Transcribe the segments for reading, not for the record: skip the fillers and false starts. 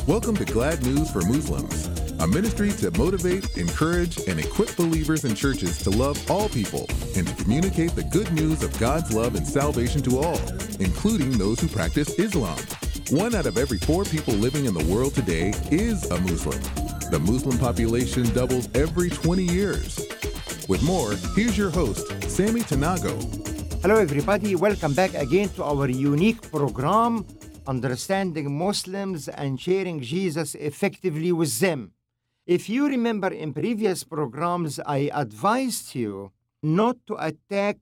Welcome to Glad News for Muslims, a ministry to motivate, encourage, and equip believers in churches to love all people and to communicate the good news of God's love and salvation to all, including those who practice Islam. 1 out of every 4 people living in the world today is a Muslim. The Muslim population doubles every 20 years. With more, here's your host, Sammy Tanago. Hello everybody, welcome back again to our unique program, Understanding Muslims and Sharing Jesus Effectively with Them. If you remember in previous programs, I advised you not to attack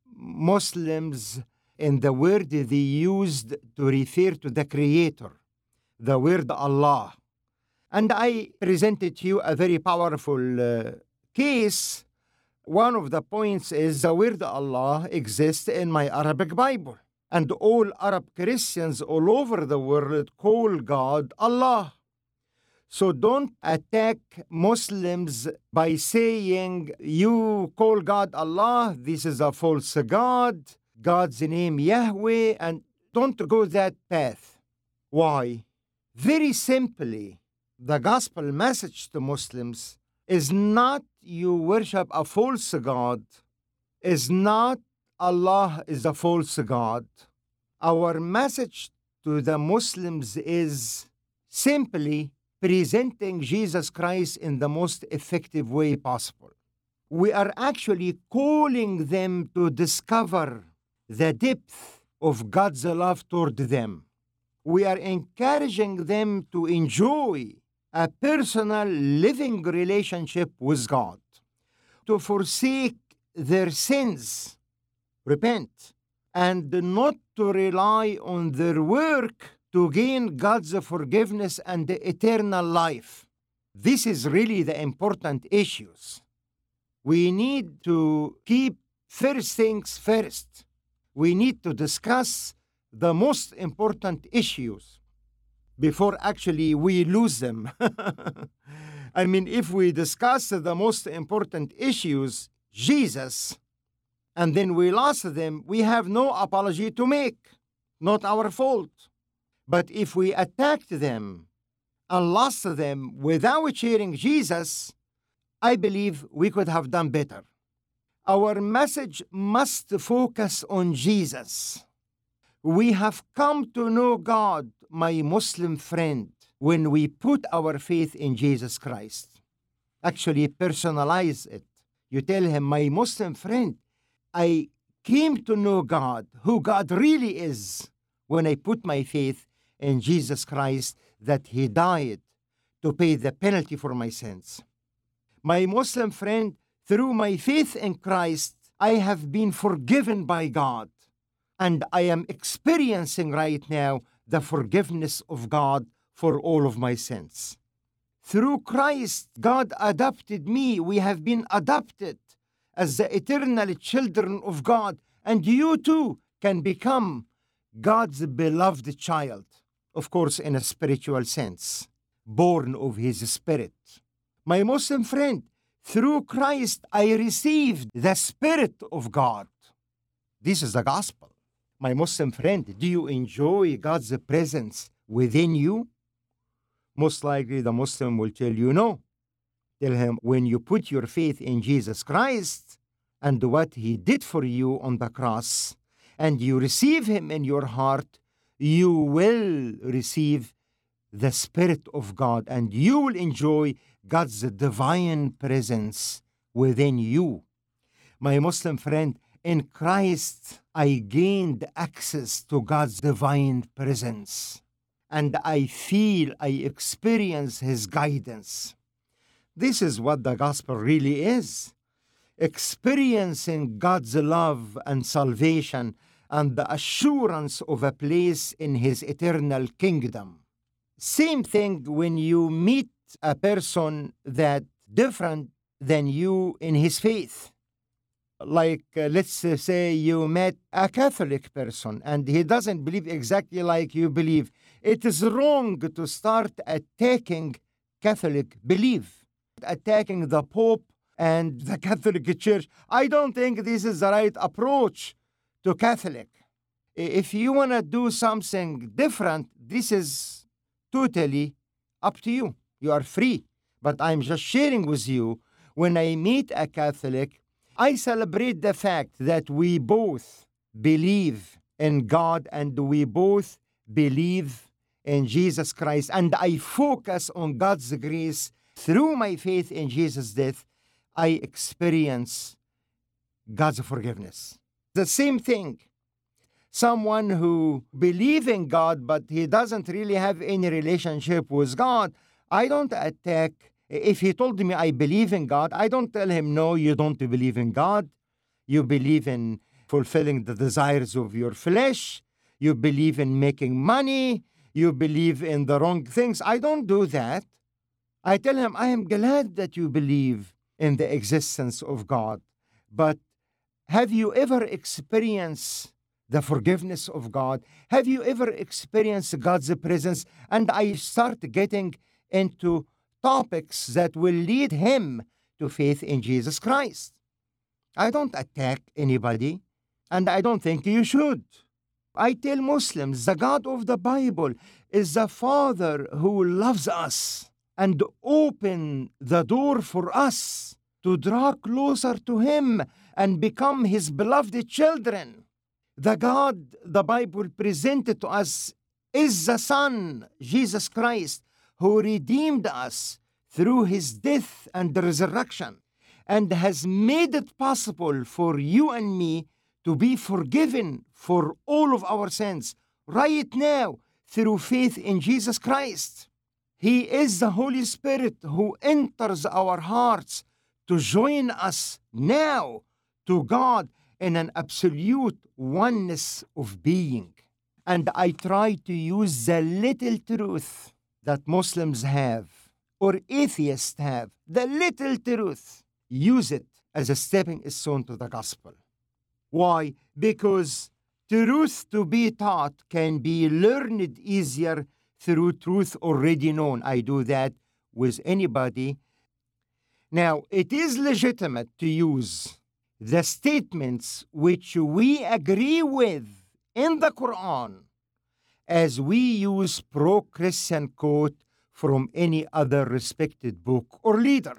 Muslims in the word they used to refer to the Creator, the word Allah. And I presented to you a very powerful case. One of the points is the word Allah exists in my Arabic Bible. And all Arab Christians all over the world call God Allah. So don't attack Muslims by saying, you call God Allah, this is a false God, God's name Yahweh, and don't go that path. Why? Very simply, the gospel message to Muslims is not you worship a false God, is not Allah is a false God. Our message to the Muslims is simply presenting Jesus Christ in the most effective way possible. We are actually calling them to discover the depth of God's love toward them. We are encouraging them to enjoy a personal living relationship with God, to forsake their sins, repent, and not to rely on their work to gain God's forgiveness and the eternal life. This is really the important issues. We need to keep first things first. We need to discuss the most important issues before actually we lose them. I mean, if we discuss the most important issues, Jesus, and then we lost them, we have no apology to make. Not our fault. But if we attacked them and lost them without sharing Jesus, I believe we could have done better. Our message must focus on Jesus. We have come to know God, my Muslim friend, when we put our faith in Jesus Christ. Actually, personalize it. You tell him, my Muslim friend, I came to know God, who God really is, when I put my faith in Jesus Christ, that He died to pay the penalty for my sins. My Muslim friend, through my faith in Christ, I have been forgiven by God, and I am experiencing right now the forgiveness of God for all of my sins. Through Christ, God adopted me. We have been adopted as the eternal children of God, and you too can become God's beloved child, of course in a spiritual sense, born of His Spirit. My Muslim friend, through Christ I received the Spirit of God. This is the gospel. My Muslim friend, do you enjoy God's presence within you? Most likely the Muslim will tell you no. Tell him, when you put your faith in Jesus Christ and what He did for you on the cross, and you receive Him in your heart, you will receive the Spirit of God, and you will enjoy God's divine presence within you. My Muslim friend, in Christ, I gained access to God's divine presence, and I experience His guidance. This is what the gospel really is. Experiencing God's love and salvation and the assurance of a place in His eternal kingdom. Same thing when you meet a person that different than you in his faith. Like, let's say you met a Catholic person and he doesn't believe exactly like you believe. It is wrong to start attacking Catholic belief, attacking the Pope and the Catholic Church. I don't think this is the right approach to Catholic. If you want to do something different, this is totally Up to you. You are free. But I'm just sharing with you, when I meet a Catholic, I celebrate the fact that we both believe in God and we both believe in Jesus Christ. And I focus on God's grace. Through my faith in Jesus' death, I experience God's forgiveness. The same thing. Someone who believes in God, but he doesn't really have any relationship with God, I don't attack. If he told me I believe in God, I don't tell him, no, you don't believe in God. You believe in fulfilling the desires of your flesh. You believe in making money. You believe in the wrong things. I don't do that. I tell him, I am glad that you believe in the existence of God. But have you ever experienced the forgiveness of God? Have you ever experienced God's presence? And I start getting into topics that will lead him to faith in Jesus Christ. I don't attack anybody, and I don't think you should. I tell Muslims the God of the Bible is the Father who loves us and open the door for us to draw closer to him and become his beloved children. The God the Bible presented to us is the Son, Jesus Christ, who redeemed us through his death and resurrection and has made it possible for you and me to be forgiven for all of our sins right now through faith in Jesus Christ. He is the Holy Spirit who enters our hearts to join us now to God in an absolute oneness of being. And I try to use the little truth that Muslims have or atheists have, the little truth, use it as a stepping stone to the gospel. Why? Because truth to be taught can be learned easier through truth already known. I do that with anybody. Now, it is legitimate to use the statements which we agree with in the Quran as we use pro-Christian quote from any other respected book or leader.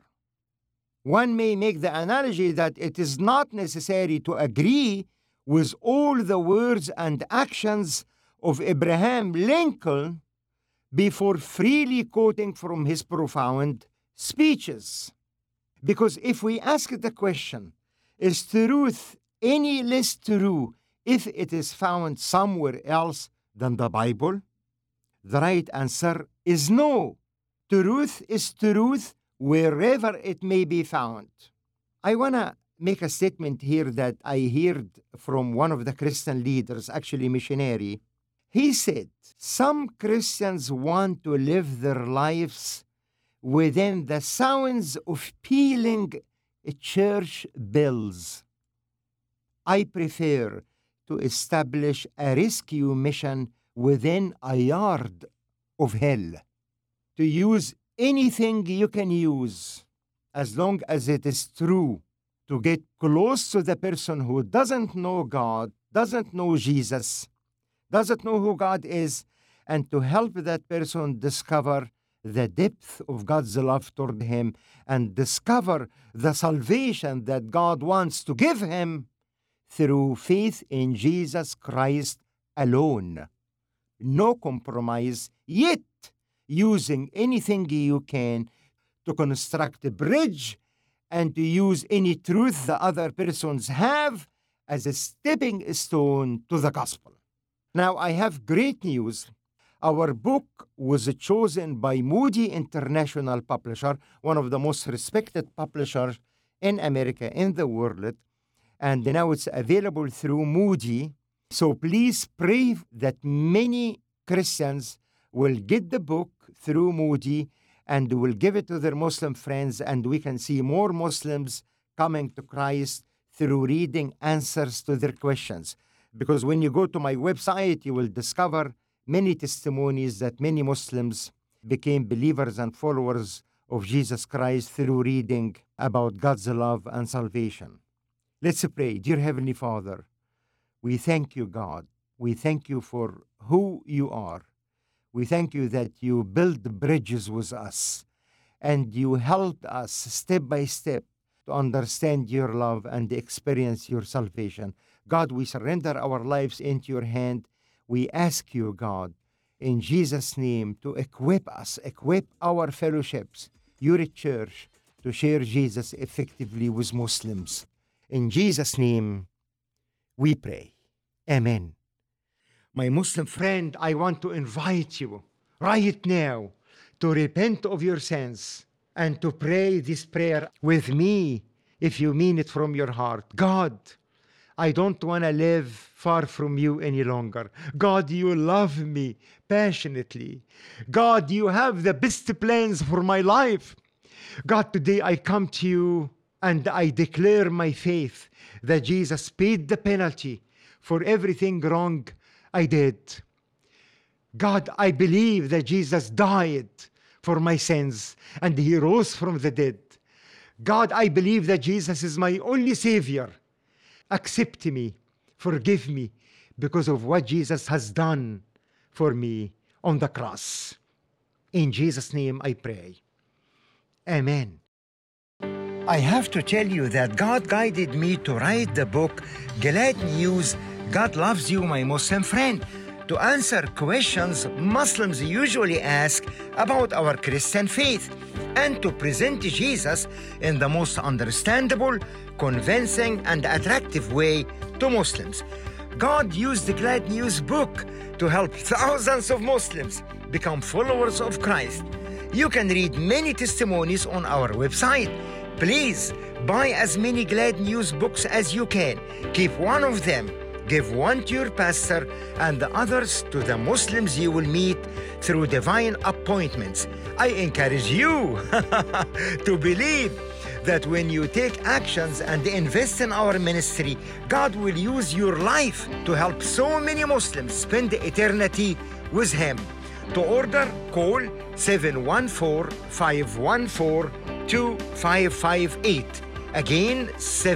One may make the analogy that it is not necessary to agree with all the words and actions of Abraham Lincoln before freely quoting from his profound speeches. Because if we ask the question, is truth any less true if it is found somewhere else than the Bible? The right answer is no. Truth is truth wherever it may be found. I want to make a statement here that I heard from one of the Christian leaders, actually missionary. He said, some Christians want to live their lives within the sounds of pealing church bells. I prefer to establish a rescue mission within a yard of hell. To use anything you can use, as long as it is true, to get close to the person who doesn't know God, doesn't know Jesus, doesn't know who God is, and to help that person discover the depth of God's love toward him and discover the salvation that God wants to give him through faith in Jesus Christ alone. No compromise, yet using anything you can to construct a bridge and to use any truth the other persons have as a stepping stone to the gospel. Now, I have great news. Our book was chosen by Moody International Publisher, one of the most respected publishers in America, in the world, and now it's available through Moody. So please pray that many Christians will get the book through Moody and will give it to their Muslim friends, and we can see more Muslims coming to Christ through reading answers to their questions. Because when you go to my website, you will discover many testimonies that many Muslims became believers and followers of Jesus Christ through reading about God's love and salvation. Let's pray. Dear Heavenly Father, we thank you, God. We thank you for who you are. We thank you that you build bridges with us and you help us step by step to understand your love and experience your salvation. God, we surrender our lives into your hand. We ask you, God, in Jesus' name, to equip us, equip our fellowships, your church, to share Jesus effectively with Muslims. In Jesus' name, we pray. Amen. My Muslim friend, I want to invite you right now to repent of your sins and to pray this prayer with me if you mean it from your heart. God, I don't want to live far from you any longer. God, you love me passionately. God, you have the best plans for my life. God, today I come to you and I declare my faith that Jesus paid the penalty for everything wrong I did. God, I believe that Jesus died for my sins and he rose from the dead. God, I believe that Jesus is my only Savior. Accept me, forgive me because of what Jesus has done for me on the cross. In Jesus' name I pray. Amen. I have to tell you that God guided me to write the book, Glad News, God Loves You, My Muslim Friend, to answer questions Muslims usually ask about our Christian faith and to present Jesus in the most understandable, convincing, and attractive way to Muslims. God used the Glad News book to help thousands of Muslims become followers of Christ. You can read many testimonies on our website. Please buy as many Glad News books as you can. Keep one of them. Give one to your pastor and the others to the Muslims you will meet through divine appointments. I encourage you to believe that when you take actions and invest in our ministry, God will use your life to help so many Muslims spend eternity with Him. To order, call 714-514-2558. Again,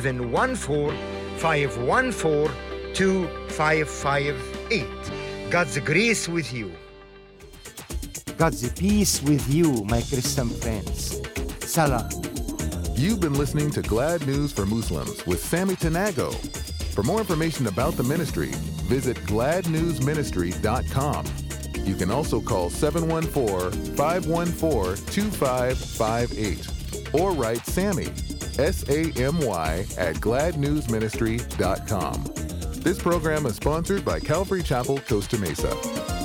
714-514-2558. God's grace with you. God's peace with you, my Christian friends. Salam. You've been listening to Glad News for Muslims with Sammy Tanago. For more information about the ministry, visit gladnewsministry.com. You can also call 714-514-2558 or write Sammy, S-A-M-Y, at gladnewsministry.com. This program is sponsored by Calvary Chapel, Costa Mesa.